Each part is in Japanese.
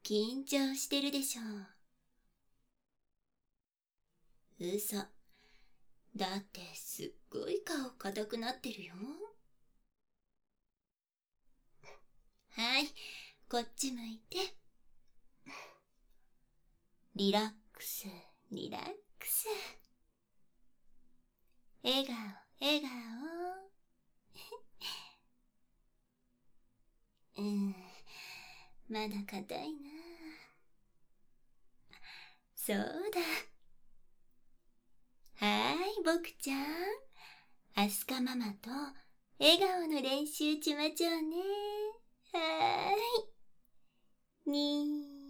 緊張してるでしょう。嘘。だってすっごい顔硬くなってるよ。はい、こっち向いて。リラックス、リラックス。笑顔、笑顔。まだ硬いな。そうだ。はーい、僕ちゃん。アスカママと笑顔の練習しまちょうね。はーい。に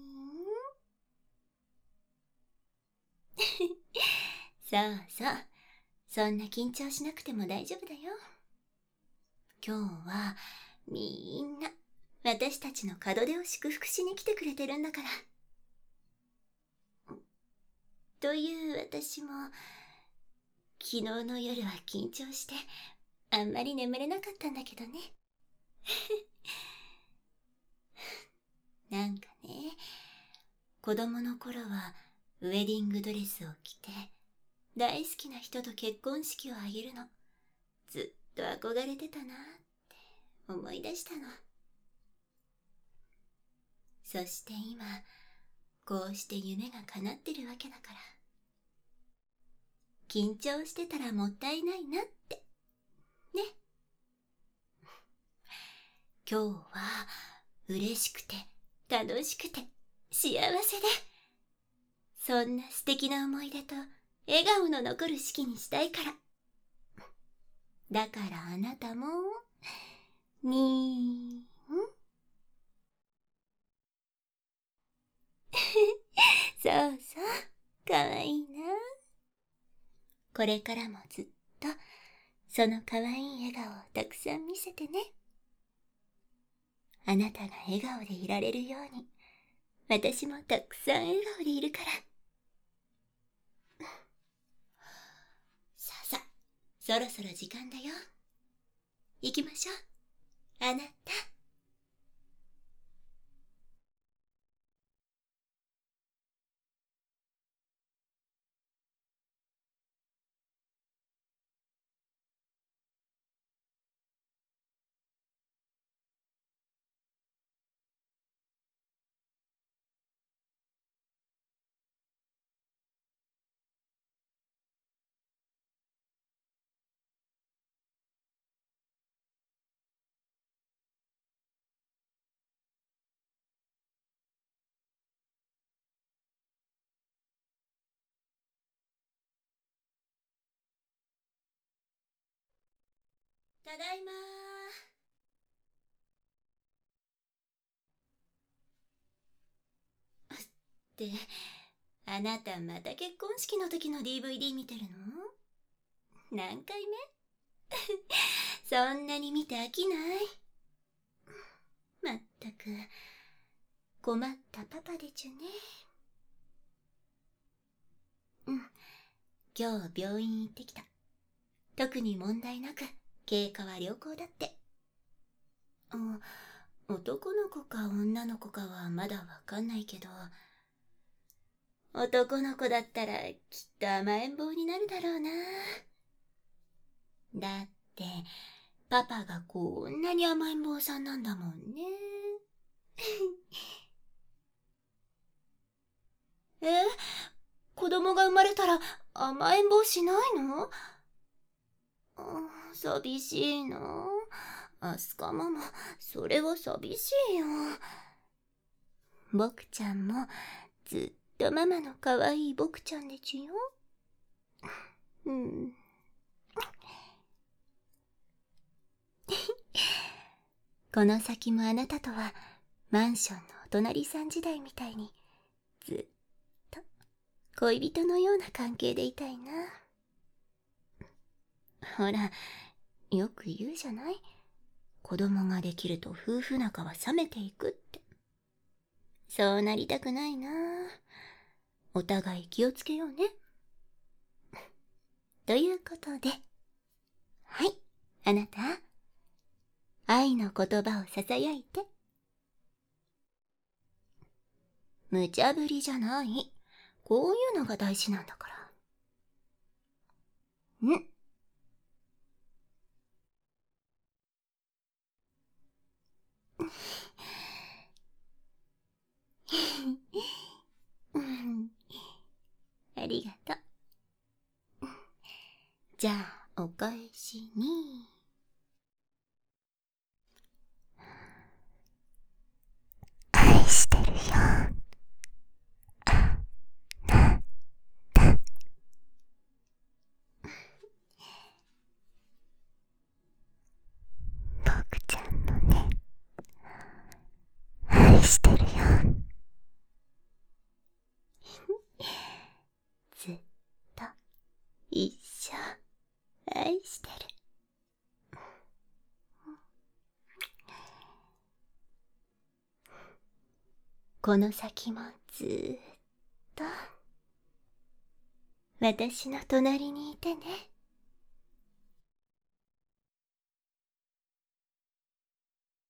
ーん。そうそう。そんな緊張しなくても大丈夫だよ。今日はみんな私たちの門出を祝福しに来てくれてるんだから。という私も昨日の夜は緊張してあんまり眠れなかったんだけどね。なんかね、子供の頃はウェディングドレスを着て大好きな人と結婚式を挙げるのずっと憧れてたなって思い出したの。そして今こうして夢が叶ってるわけだから、緊張してたらもったいないなってね。今日は嬉しくて楽しくて幸せで、そんな素敵な思い出と笑顔の残る式にしたいから。だからあなたもにーん。そうそう、かわいいな。これからもずっとそのかわいい笑顔をたくさん見せてね。あなたが笑顔でいられるように私もたくさん笑顔でいるから。さあさあ、そろそろ時間だよ。行きましょう、あなた。ただいまー。って、あなたまた結婚式の時の DVD 見てるの？何回目？そんなに見て飽きない？まったく困ったパパでちゅね。今日病院行ってきた。特に問題なく経過は良好だって。男の子か女の子かはまだわかんないけど、男の子だったらきっと甘えん坊になるだろうな。だってパパがこんなに甘えん坊さんなんだもんね。え、子供が生まれたら甘えん坊しないの？寂しいな。アスカママ、それは寂しいよ。僕ちゃんもずっとママの可愛い僕ちゃんでちゅよ。この先もあなたとはマンションのお隣さん時代みたいにずっと恋人のような関係でいたいな。ほら、よく言うじゃない？子供ができると夫婦仲は冷めていくって。そうなりたくないな。お互い気をつけようね。ということで、はい、あなた、愛の言葉をささやいて。 無茶ぶりじゃない。こういうのが大事なんだから。ありがとう。じゃあ、お返しに。愛してるよ。僕ちゃんのね、愛してるよ。ずっと一生愛してる。この先もずーっと私の隣にいてね。